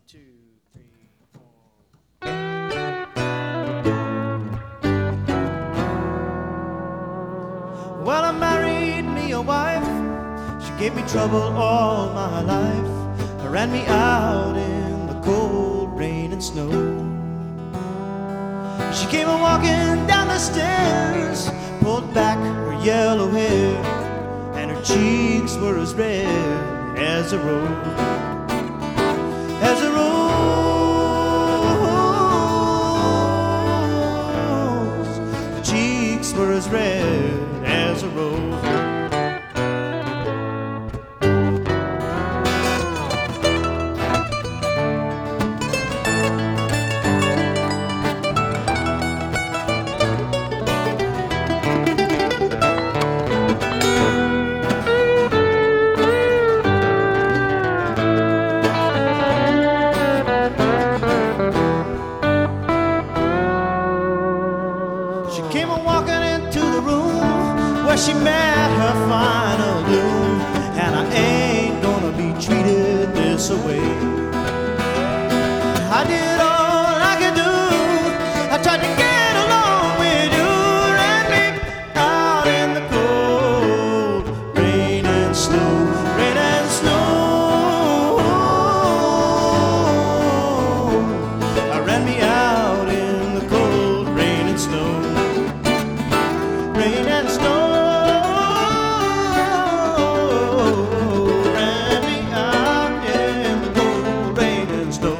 2, 3, 4. Well, I married me a wife. She gave me trouble all my life. Ran me out in the cold rain and snow. She came a walking down the stairs, pulled back her yellow hair, and her cheeks were as red as a rose. As a rose, her cheeks were as red as a rose. She came walking into the room where she met her final doom, and I ain't gonna be treated this way. I did all I could do. I tried to get along with you, ran me out in the cold rain and snow, rain and snow. I ran me out in the cold rain and snow. Rain and snow ran me out in the cold rain and snow.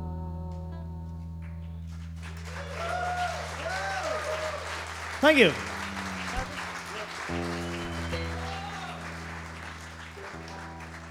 Thank you.